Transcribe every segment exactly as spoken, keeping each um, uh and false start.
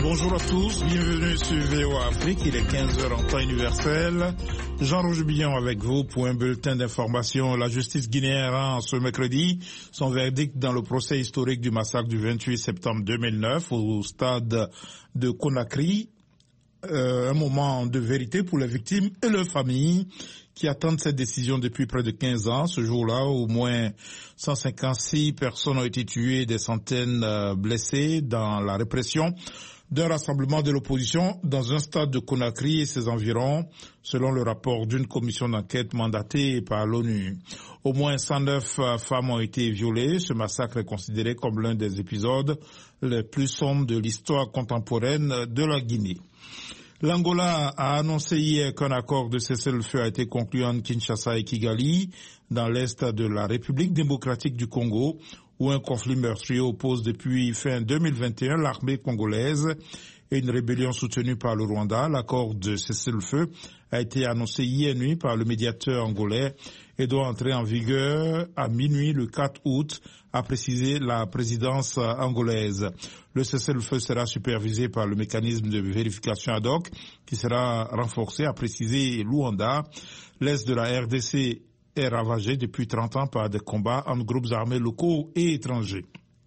Bonjour à tous, bienvenue sur V O A Afrique, il est quinze heures en temps universel. Jean-Roger Billon avec vous pour un bulletin d'information. La justice guinéenne rend ce mercredi son verdict dans le procès historique du massacre du vingt-huit septembre deux mille neuf au stade de Conakry. Euh, un moment de vérité pour les victimes et leurs familles qui attendent cette décision depuis près de quinze ans. Ce jour-là, au moins cent cinquante-six personnes ont été tuées, des centaines euh, blessées dans la répression d'un rassemblement de l'opposition dans un stade de Conakry et ses environs, selon le rapport d'une commission d'enquête mandatée par l'ONU. Au moins cent neuf femmes ont été violées. Ce massacre est considéré comme l'un des épisodes les plus sombres de l'histoire contemporaine de la Guinée. L'Angola a annoncé hier qu'un accord de cessez-le-feu a été conclu entre Kinshasa et Kigali, dans l'est de la République démocratique du Congo, où un conflit meurtrier oppose depuis fin deux mille vingt et un l'armée congolaise et une rébellion soutenue par le Rwanda. L'accord de cessez-le-feu a été annoncé hier nuit par le médiateur angolais et doit entrer en vigueur à minuit le quatre août, a précisé la présidence angolaise. Le cessez-le-feu sera supervisé par le mécanisme de vérification ad hoc qui sera renforcé, a précisé Luanda. L'est de la R D C est ravagé depuis trente ans par des combats entre groupes armés locaux et étrangers.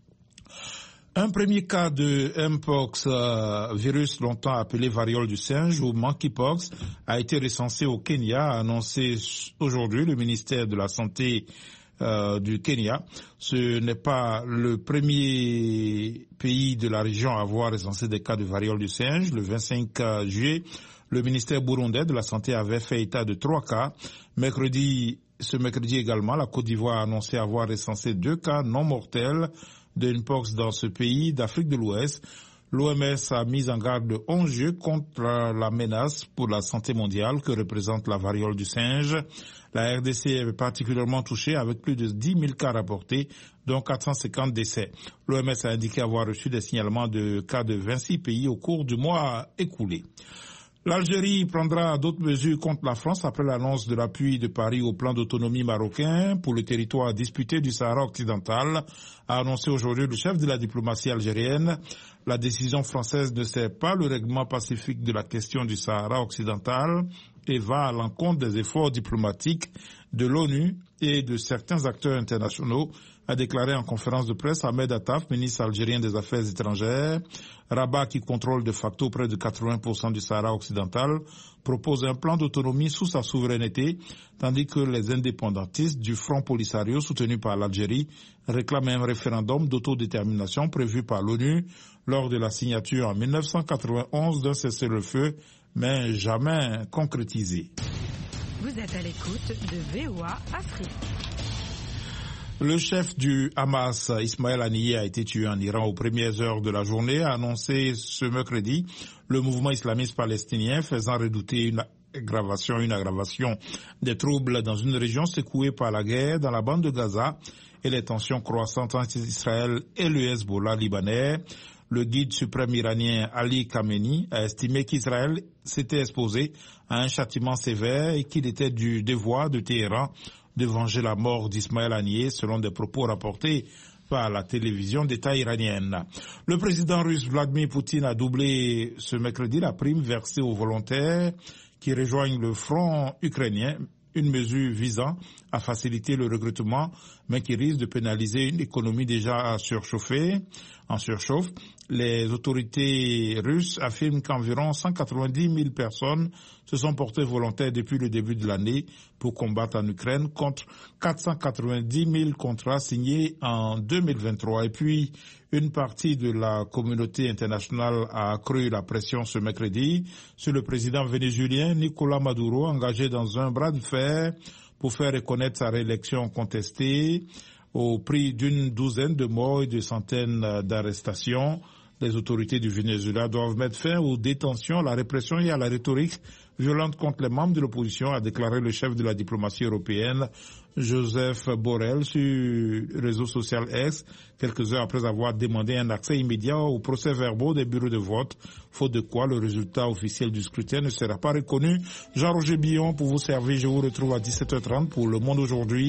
Un premier cas de Mpox, euh, virus longtemps appelé variole du singe ou monkeypox, a été recensé au Kenya, a annoncé aujourd'hui le ministère de la Santé euh, du Kenya. Ce n'est pas le premier pays de la région à avoir recensé des cas de variole du singe. Le vingt-cinq juillet, le ministère burundais de la Santé avait fait état de trois cas. Mercredi, ce mercredi également, la Côte d'Ivoire a annoncé avoir recensé deux cas non mortels de Mpox dans ce pays d'Afrique de l'Ouest. L'O M S a mis en garde de onze yeux contre la menace pour la santé mondiale que représente la variole du singe. La R D C est particulièrement touchée avec plus de dix mille cas rapportés, dont quatre cent cinquante décès. L'O M S a indiqué avoir reçu des signalements de cas de vingt-six pays au cours du mois écoulé. L'Algérie prendra d'autres mesures contre la France après l'annonce de l'appui de Paris au plan d'autonomie marocain pour le territoire disputé du Sahara occidental, a annoncé aujourd'hui le chef de la diplomatie algérienne. La décision française ne sert pas le règlement pacifique de la question du Sahara occidental et va à l'encontre des efforts diplomatiques de l'ONU et de certains acteurs internationaux, a déclaré en conférence de presse Ahmed Attaf, ministre algérien des Affaires étrangères. Rabat, qui contrôle de facto près de quatre-vingts pour cent du Sahara occidental, propose un plan d'autonomie sous sa souveraineté, tandis que les indépendantistes du Front Polisario, soutenu par l'Algérie, réclament un référendum d'autodétermination prévu par l'ONU lors de la signature en mille neuf cent quatre-vingt-onze d'un cessez-le-feu, mais jamais concrétisé. Vous êtes à l'écoute de V O A Afrique. Le chef du Hamas, Ismaël Haniyeh, a été tué en Iran aux premières heures de la journée, a annoncé ce mercredi le mouvement islamiste palestinien, faisant redouter une aggravation, une aggravation des troubles dans une région secouée par la guerre dans la bande de Gaza et les tensions croissantes entre Israël et le Hezbollah libanais. Le guide suprême iranien Ali Khamenei a estimé qu'Israël s'était exposé à un châtiment sévère et qu'il était du devoir de Téhéran de venger la mort d'Ismaël Haniyeh, selon des propos rapportés par la télévision d'État iranienne. Le président russe Vladimir Poutine a doublé ce mercredi la prime versée aux volontaires qui rejoignent le front ukrainien, une mesure visant à faciliter le recrutement, mais qui risque de pénaliser une économie déjà surchauffée, en surchauffe. Les autorités russes affirment qu'environ cent quatre-vingt-dix mille personnes se sont portées volontaires depuis le début de l'année pour combattre en Ukraine, contre quatre cent quatre-vingt-dix mille contrats signés en deux mille vingt-trois. Et puis, une partie de la communauté internationale a accru la pression ce mercredi sur le président vénézuélien Nicolás Maduro, engagé dans un bras de fer pour faire reconnaître sa réélection contestée au prix d'une douzaine de morts et de centaines d'arrestations. Les autorités du Venezuela doivent mettre fin aux détentions, à la répression et à la rhétorique violente contre les membres de l'opposition, a déclaré le chef de la diplomatie européenne, Joseph Borrell, sur le réseau social X, quelques heures après avoir demandé un accès immédiat aux procès-verbaux des bureaux de vote, faute de quoi le résultat officiel du scrutin ne sera pas reconnu. Jean-Roger Billon pour vous servir, je vous retrouve à dix-sept heures trente pour Le Monde aujourd'hui.